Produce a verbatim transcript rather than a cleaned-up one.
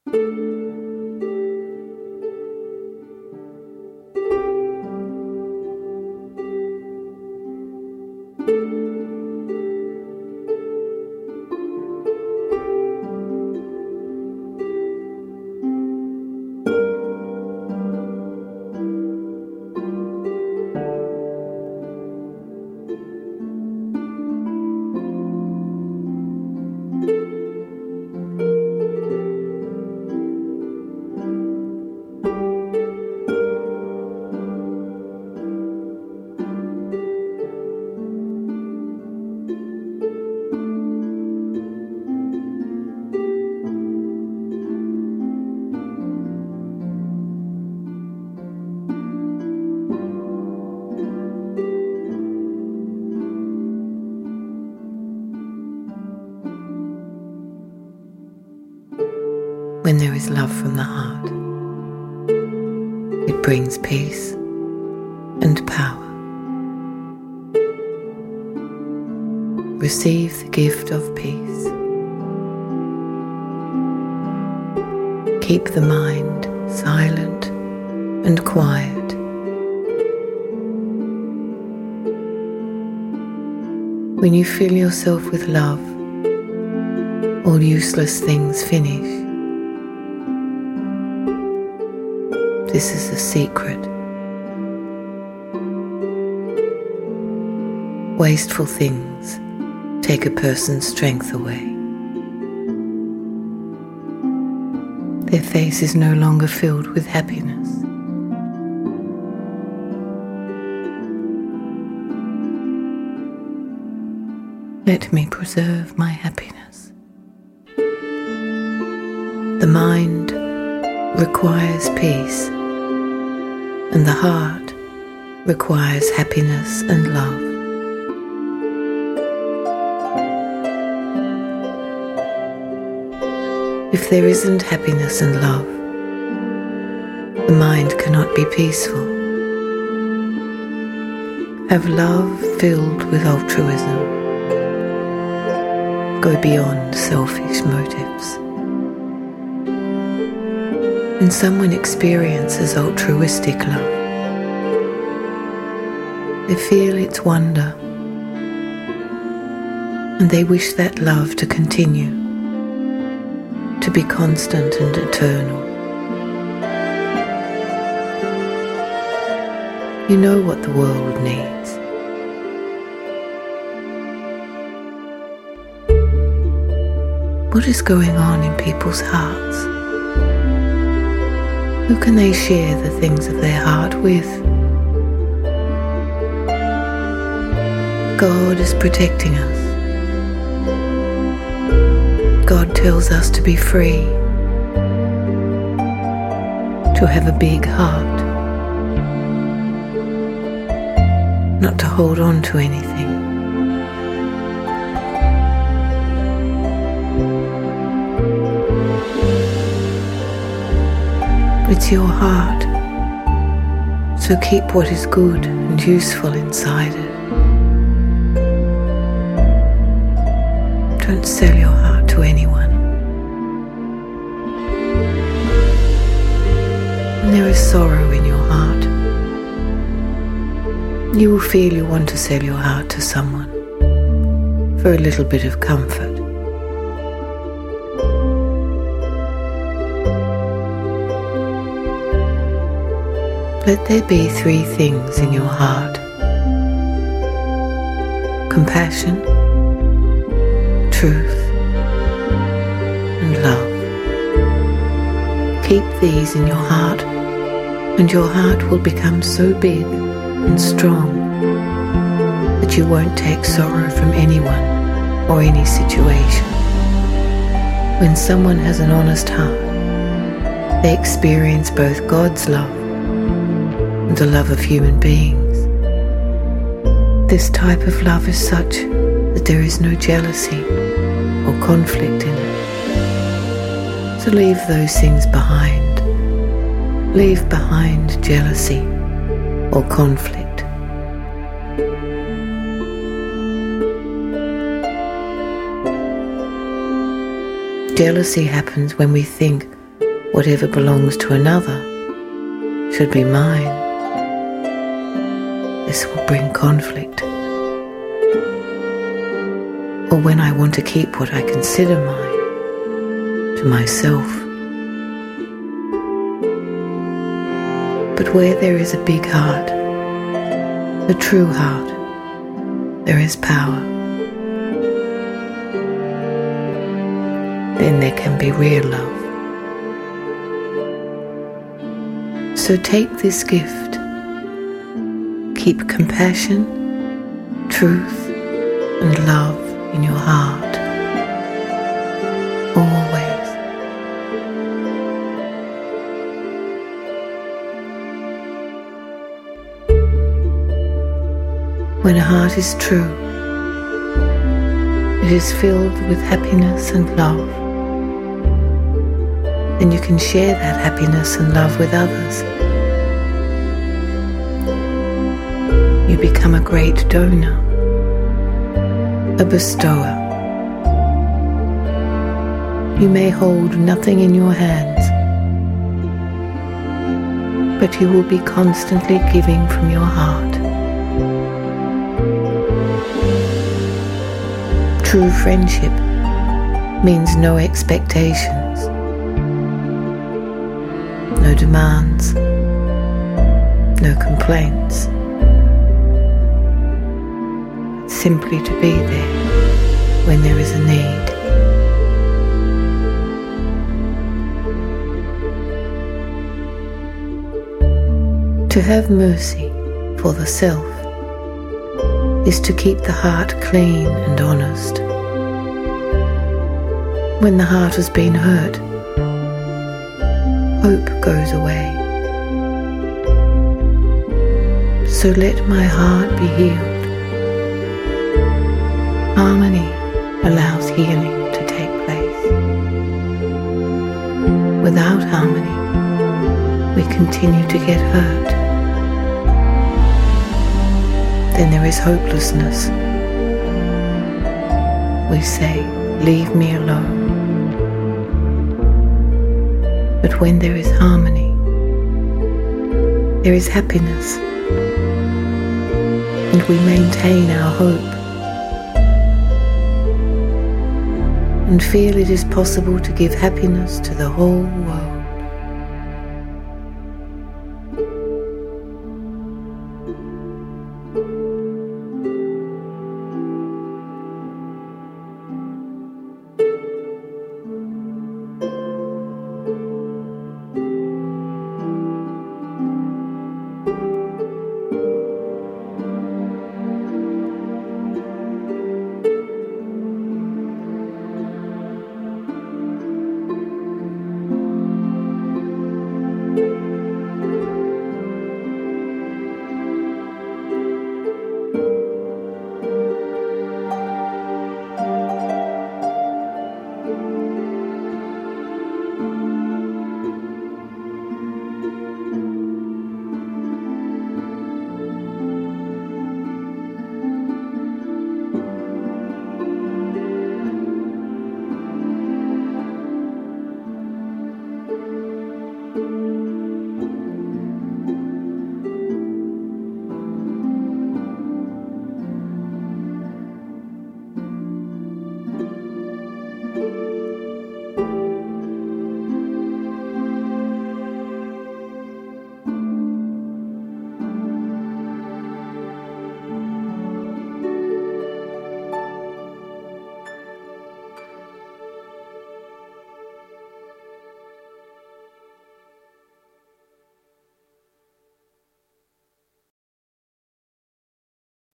When there is love from the heart, it brings peace and power. Receive the gift of peace. Keep the mind silent and quiet. When you fill yourself with love, all useless things finish. This is the secret. Wasteful things take a person's strength away. Their face is no longer filled with happiness. Let me preserve my happiness. The mind requires peace, and the heart requires happiness and love. If there isn't happiness and love, the mind cannot be peaceful. Have love filled with altruism. Go beyond selfish motives. When someone experiences altruistic love, they feel its wonder, and they wish that love to continue, to be constant and eternal. You know what the world needs. What is going on in people's hearts? Who can they share the things of their heart with? God is protecting us. God tells us to be free, to have a big heart, not to hold on to anything. It's your heart, so keep what is good and useful inside it. Don't sell your heart to anyone. When there is sorrow in your heart, you will feel you want to sell your heart to someone for a little bit of comfort. Let there be three things in your heart: compassion, truth, and love. Keep these in your heart, and your heart will become so big and strong that you won't take sorrow from anyone or any situation. When someone has an honest heart, they experience both God's love and the love of human beings. This type of love is such that there is no jealousy or conflict in it. So leave those things behind. Leave behind jealousy or conflict. Jealousy happens when we think whatever belongs to another should be mine. This will bring conflict. Or when I want to keep what I consider mine to myself. But where there is a big heart, a true heart, there is power. Then there can be real love. So take this gift. Keep compassion, truth, and love in your heart. Always. When a heart is true, it is filled with happiness and love. Then you can share that happiness and love with others. You become a great donor, a bestower. You may hold nothing in your hands, but you will be constantly giving from your heart. True friendship means no expectations, no demands, no complaints. Simply to be there when there is a need. To have mercy for the self is to keep the heart clean and honest. When the heart has been hurt, hope goes away. So let my heart be healed. Harmony allows healing to take place. Without harmony, we continue to get hurt. Then there is hopelessness. We say, leave me alone. But when there is harmony, there is happiness, and we maintain our hope and feel it is possible to give happiness to the whole world.